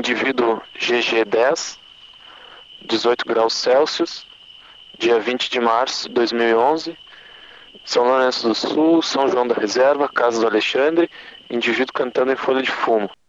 indivíduo GG10, 18 graus Celsius, dia 20 de março de 2011, São Lourenço do Sul, São João da Reserva, Casa do Alexandre, indivíduo cantando em folha de fumo.